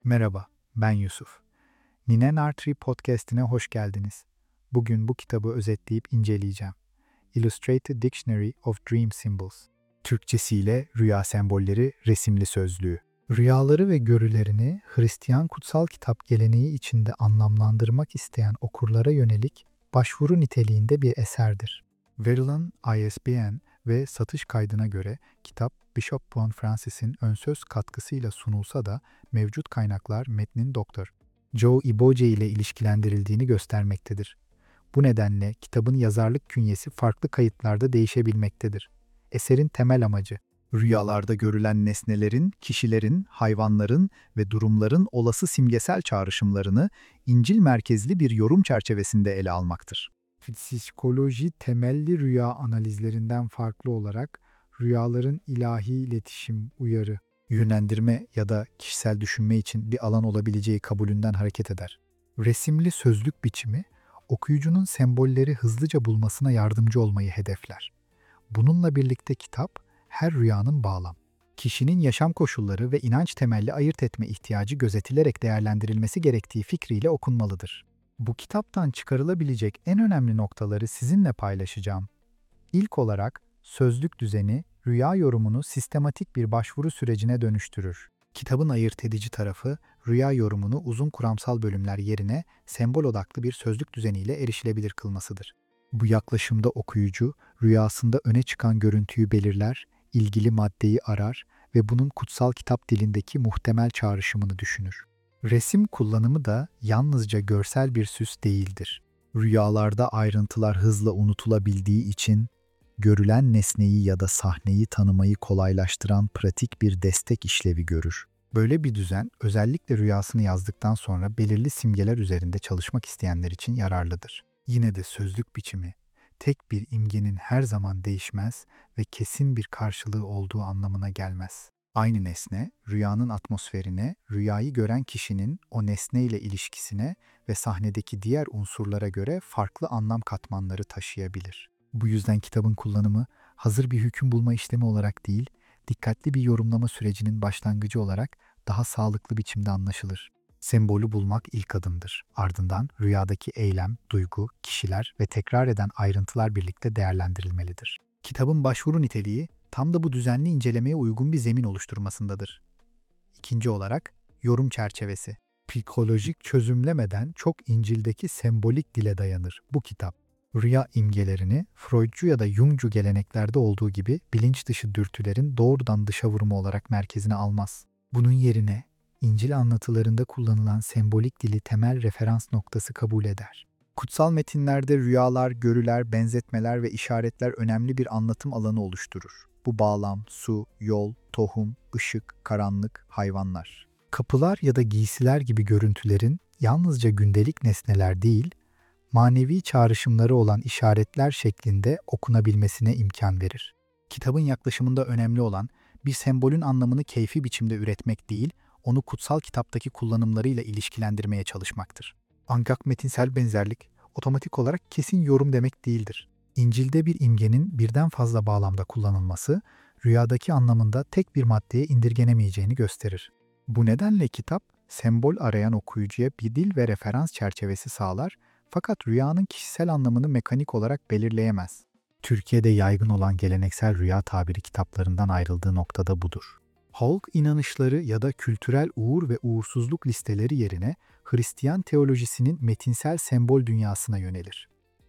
Merhaba, ben Yusuf. Ninen Artry Podcast'ine hoş geldiniz. Bugün bu kitabı özetleyip inceleyeceğim. Illustrated Dictionary of Dream Symbols. Türkçesiyle Rüya Sembolleri Resimli Sözlüğü. Rüyaları ve görülerini Hristiyan kutsal kitap geleneği içinde anlamlandırmak isteyen okurlara yönelik başvuru niteliğinde bir eserdir. Verilen ISBN ve satış kaydına göre kitap Bishop Von Francis'in önsöz katkısıyla sunulsa da mevcut kaynaklar metnin Dr. Joe Iboce ile ilişkilendirildiğini göstermektedir. Bu nedenle kitabın yazarlık künyesi farklı kayıtlarda değişebilmektedir. Eserin temel amacı, rüyalarda görülen nesnelerin, kişilerin, hayvanların ve durumların olası simgesel çağrışımlarını İncil merkezli bir yorum çerçevesinde ele almaktır. Psikoloji temelli rüya analizlerinden farklı olarak rüyaların ilahi iletişim, uyarı, yönlendirme ya da kişisel düşünme için bir alan olabileceği kabulünden hareket eder. Resimli sözlük biçimi, okuyucunun sembolleri hızlıca bulmasına yardımcı olmayı hedefler. Bununla birlikte kitap, her rüyanın bağlam, kişinin yaşam koşulları ve inanç temelli ayırt etme ihtiyacı gözetilerek değerlendirilmesi gerektiği fikriyle okunmalıdır. Bu kitaptan çıkarılabilecek en önemli noktaları sizinle paylaşacağım. İlk olarak, sözlük düzeni, rüya yorumunu sistematik bir başvuru sürecine dönüştürür. Kitabın ayırt edici tarafı, rüya yorumunu uzun kuramsal bölümler yerine sembol odaklı bir sözlük düzeniyle erişilebilir kılmasıdır. Bu yaklaşımda okuyucu, rüyasında öne çıkan görüntüyü belirler, ilgili maddeyi arar ve bunun kutsal kitap dilindeki muhtemel çağrışımını düşünür. Resim kullanımı da yalnızca görsel bir süs değildir. Rüyalarda ayrıntılar hızla unutulabildiği için, görülen nesneyi ya da sahneyi tanımayı kolaylaştıran pratik bir destek işlevi görür. Böyle bir düzen, özellikle rüyasını yazdıktan sonra belirli simgeler üzerinde çalışmak isteyenler için yararlıdır. Yine de sözlük biçimi, tek bir imgenin her zaman değişmez ve kesin bir karşılığı olduğu anlamına gelmez. Aynı nesne, rüyanın atmosferine, rüyayı gören kişinin o nesneyle ilişkisine ve sahnedeki diğer unsurlara göre farklı anlam katmanları taşıyabilir. Bu yüzden kitabın kullanımı, hazır bir hüküm bulma işlemi olarak değil, dikkatli bir yorumlama sürecinin başlangıcı olarak daha sağlıklı biçimde anlaşılır. Sembolü bulmak ilk adımdır. Ardından rüyadaki eylem, duygu, kişiler ve tekrar eden ayrıntılar birlikte değerlendirilmelidir. Kitabın başvuru niteliği, tam da bu düzenli incelemeye uygun bir zemin oluşturmasındadır. İkinci olarak, yorum çerçevesi. Psikolojik çözümlemeden çok İncil'deki sembolik dile dayanır bu kitap. Rüya imgelerini Freudcu ya da Jungcu geleneklerde olduğu gibi bilinç dışı dürtülerin doğrudan dışa vurumu olarak merkezine almaz. Bunun yerine İncil anlatılarında kullanılan sembolik dili temel referans noktası kabul eder. Kutsal metinlerde rüyalar, görüler, benzetmeler ve işaretler önemli bir anlatım alanı oluşturur. Bu bağlam, su, yol, tohum, ışık, karanlık, hayvanlar. Kapılar ya da giysiler gibi görüntülerin yalnızca gündelik nesneler değil, manevi çağrışımları olan işaretler şeklinde okunabilmesine imkan verir. Kitabın yaklaşımında önemli olan bir sembolün anlamını keyfi biçimde üretmek değil, onu kutsal kitaptaki kullanımlarıyla ilişkilendirmeye çalışmaktır. Ancak metinsel benzerlik otomatik olarak kesin yorum demek değildir. İncil'de bir imgenin birden fazla bağlamda kullanılması, rüyadaki anlamında tek bir maddeye indirgenemeyeceğini gösterir. Bu nedenle kitap, sembol arayan okuyucuya bir dil ve referans çerçevesi sağlar, fakat rüyanın kişisel anlamını mekanik olarak belirleyemez. Türkiye'de yaygın olan geleneksel rüya tabiri kitaplarından ayrıldığı noktada budur. Halk inanışları ya da kültürel uğur ve uğursuzluk listeleri yerine Hristiyan teolojisinin metinsel sembol dünyasına yönelir.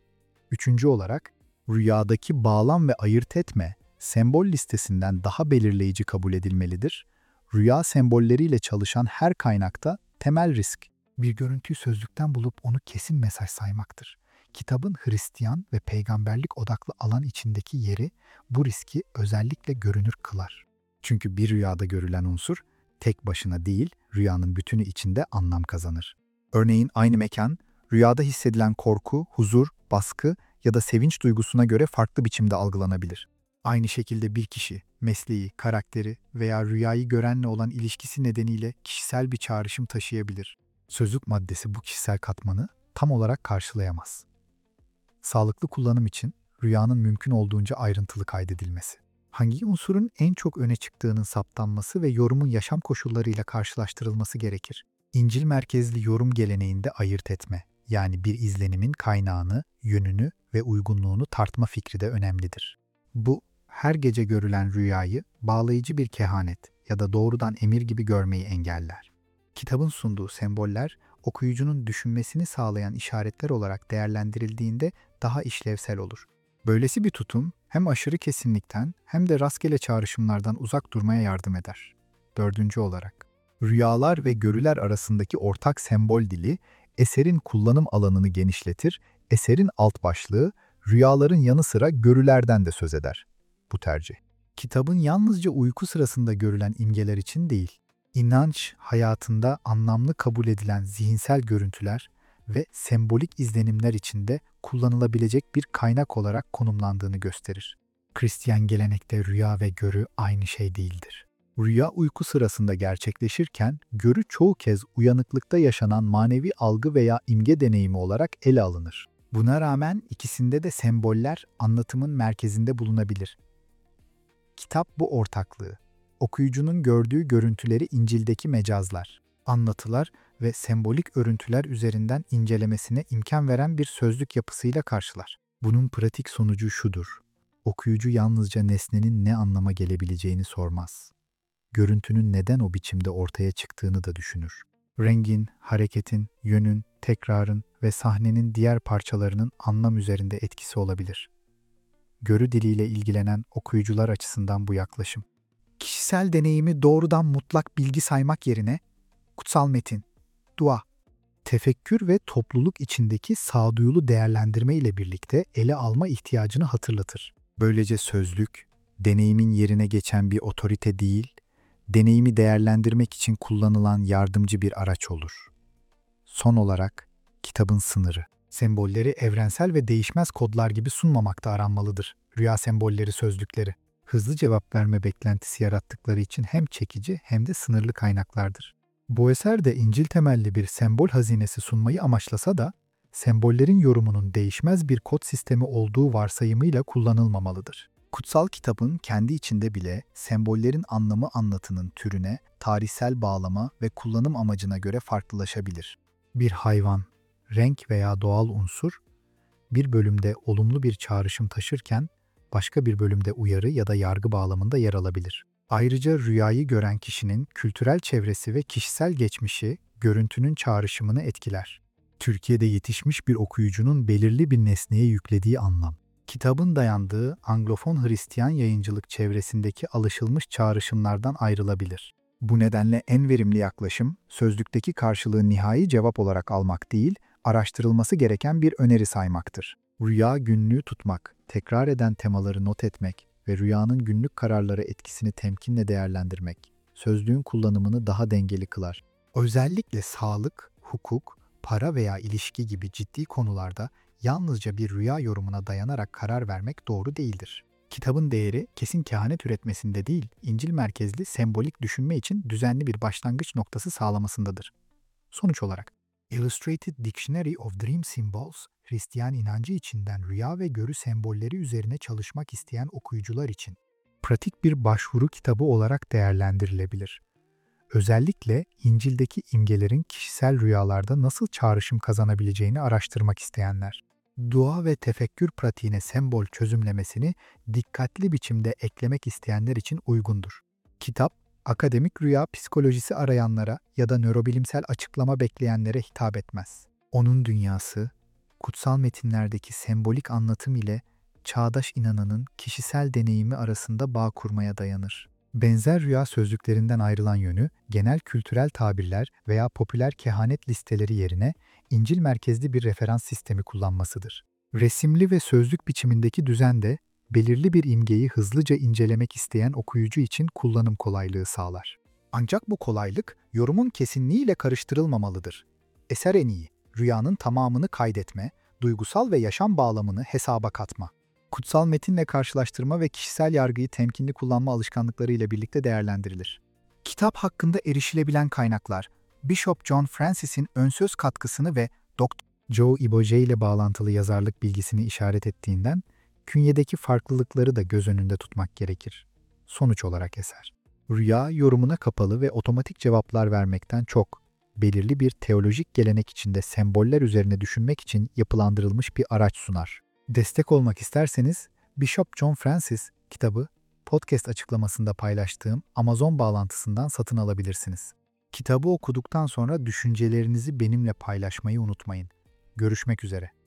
Üçüncü olarak, rüyadaki bağlam ve ayırt etme, sembol listesinden daha belirleyici kabul edilmelidir. Rüya sembolleriyle çalışan her kaynakta temel risk, bir görüntüyü sözlükten bulup onu kesin mesaj saymaktır. Kitabın Hristiyan ve peygamberlik odaklı alan içindeki yeri bu riski özellikle görünür kılar. Çünkü bir rüyada görülen unsur, tek başına değil, rüyanın bütünü içinde anlam kazanır. Örneğin aynı mekan, rüyada hissedilen korku, huzur, baskı ya da sevinç duygusuna göre farklı biçimde algılanabilir. Aynı şekilde bir kişi, mesleği, karakteri veya rüyayı görenle olan ilişkisi nedeniyle kişisel bir çağrışım taşıyabilir. Sözlük maddesi bu kişisel katmanı tam olarak karşılayamaz. Sağlıklı kullanım için rüyanın mümkün olduğunca ayrıntılı kaydedilmesi. Hangi unsurun en çok öne çıktığının saptanması ve yorumun yaşam koşullarıyla karşılaştırılması gerekir. İncil merkezli yorum geleneğinde ayırt etme, yani bir izlenimin kaynağını, yönünü ve uygunluğunu tartma fikri de önemlidir. Bu, her gece görülen rüyayı bağlayıcı bir kehanet ya da doğrudan emir gibi görmeyi engeller. Kitabın sunduğu semboller, okuyucunun düşünmesini sağlayan işaretler olarak değerlendirildiğinde daha işlevsel olur. Böylesi bir tutum hem aşırı kesinlikten hem de rastgele çağrışımlardan uzak durmaya yardım eder. Dördüncü olarak, rüyalar ve görüler arasındaki ortak sembol dili, eserin kullanım alanını genişletir, eserin alt başlığı, rüyaların yanı sıra görülerden de söz eder. Bu tercih. Kitabın yalnızca uyku sırasında görülen imgeler için değil, inanç hayatında anlamlı kabul edilen zihinsel görüntüler ve sembolik izlenimler içinde kullanılabilecek bir kaynak olarak konumlandığını gösterir. Hristiyan gelenekte rüya ve görü aynı şey değildir. Rüya uyku sırasında gerçekleşirken, görü çoğu kez uyanıklıkta yaşanan manevi algı veya imge deneyimi olarak ele alınır. Buna rağmen ikisinde de semboller anlatımın merkezinde bulunabilir. Kitap bu ortaklığı, okuyucunun gördüğü görüntüleri İncil'deki mecazlar, anlatılar ve sembolik örüntüler üzerinden incelemesine imkan veren bir sözlük yapısıyla karşılar. Bunun pratik sonucu şudur: okuyucu yalnızca nesnenin ne anlama gelebileceğini sormaz. Görüntünün neden o biçimde ortaya çıktığını da düşünür. Rengin, hareketin, yönün, tekrarın ve sahnenin diğer parçalarının anlam üzerinde etkisi olabilir. Görü diliyle ilgilenen okuyucular açısından bu yaklaşım, kişisel deneyimi doğrudan mutlak bilgi saymak yerine kutsal metin, dua, tefekkür ve topluluk içindeki sağduyulu değerlendirme ile birlikte ele alma ihtiyacını hatırlatır. Böylece sözlük, deneyimin yerine geçen bir otorite değil, deneyimi değerlendirmek için kullanılan yardımcı bir araç olur. Son olarak, kitabın sınırı. Sembolleri evrensel ve değişmez kodlar gibi sunmamakta aranmalıdır. Rüya sembolleri sözlükleri, hızlı cevap verme beklentisi yarattıkları için hem çekici hem de sınırlı kaynaklardır. Bu eser de İncil temelli bir sembol hazinesi sunmayı amaçlasa da, sembollerin yorumunun değişmez bir kod sistemi olduğu varsayımıyla kullanılmamalıdır. Kutsal kitabın kendi içinde bile sembollerin anlamı anlatının türüne, tarihsel bağlama ve kullanım amacına göre farklılaşabilir. Bir hayvan, renk veya doğal unsur, bir bölümde olumlu bir çağrışım taşırken, başka bir bölümde uyarı ya da yargı bağlamında yer alabilir. Ayrıca rüyayı gören kişinin kültürel çevresi ve kişisel geçmişi görüntünün çağrışımını etkiler. Türkiye'de yetişmiş bir okuyucunun belirli bir nesneye yüklediği anlam, kitabın dayandığı Anglofon Hristiyan yayıncılık çevresindeki alışılmış çağrışımlardan ayrılabilir. Bu nedenle en verimli yaklaşım, sözlükteki karşılığı nihai cevap olarak almak değil, araştırılması gereken bir öneri saymaktır. Rüya günlüğü tutmak, tekrar eden temaları not etmek ve rüyanın günlük kararlara etkisini temkinle değerlendirmek, sözlüğün kullanımını daha dengeli kılar. Özellikle sağlık, hukuk, para veya ilişki gibi ciddi konularda yalnızca bir rüya yorumuna dayanarak karar vermek doğru değildir. Kitabın değeri kesin kehanet üretmesinde değil, İncil merkezli sembolik düşünme için düzenli bir başlangıç noktası sağlamasındadır. Sonuç olarak, Illustrated Dictionary of Dream Symbols, Hristiyan inancı içinden rüya ve görü sembolleri üzerine çalışmak isteyen okuyucular için pratik bir başvuru kitabı olarak değerlendirilebilir. Özellikle İncil'deki imgelerin kişisel rüyalarda nasıl çağrışım kazanabileceğini araştırmak isteyenler, dua ve tefekkür pratiğine sembol çözümlemesini dikkatli biçimde eklemek isteyenler için uygundur. Kitap, akademik rüya psikolojisi arayanlara ya da nörobilimsel açıklama bekleyenlere hitap etmez. Onun dünyası, kutsal metinlerdeki sembolik anlatım ile çağdaş inananın kişisel deneyimi arasında bağ kurmaya dayanır. Benzer rüya sözlüklerinden ayrılan yönü, genel kültürel tabirler veya popüler kehanet listeleri yerine İncil merkezli bir referans sistemi kullanmasıdır. Resimli ve sözlük biçimindeki düzen de, belirli bir imgeyi hızlıca incelemek isteyen okuyucu için kullanım kolaylığı sağlar. Ancak bu kolaylık, yorumun kesinliğiyle karıştırılmamalıdır. Eser en iyi, rüyanın tamamını kaydetme, duygusal ve yaşam bağlamını hesaba katma. Kutsal metinle karşılaştırma ve kişisel yargıyı temkinli kullanma alışkanlıkları ile birlikte değerlendirilir. Kitap hakkında erişilebilen kaynaklar, Bishop John Francis'in önsöz katkısını ve Dr. Joe Iboje ile bağlantılı yazarlık bilgisini işaret ettiğinden, künyedeki farklılıkları da göz önünde tutmak gerekir. Sonuç olarak eser, rüya yorumuna kapalı ve otomatik cevaplar vermekten çok, belirli bir teolojik gelenek içinde semboller üzerine düşünmek için yapılandırılmış bir araç sunar. Destek olmak isterseniz Bishop John Francis kitabı podcast açıklamasında paylaştığım Amazon bağlantısından satın alabilirsiniz. Kitabı okuduktan sonra düşüncelerinizi benimle paylaşmayı unutmayın. Görüşmek üzere.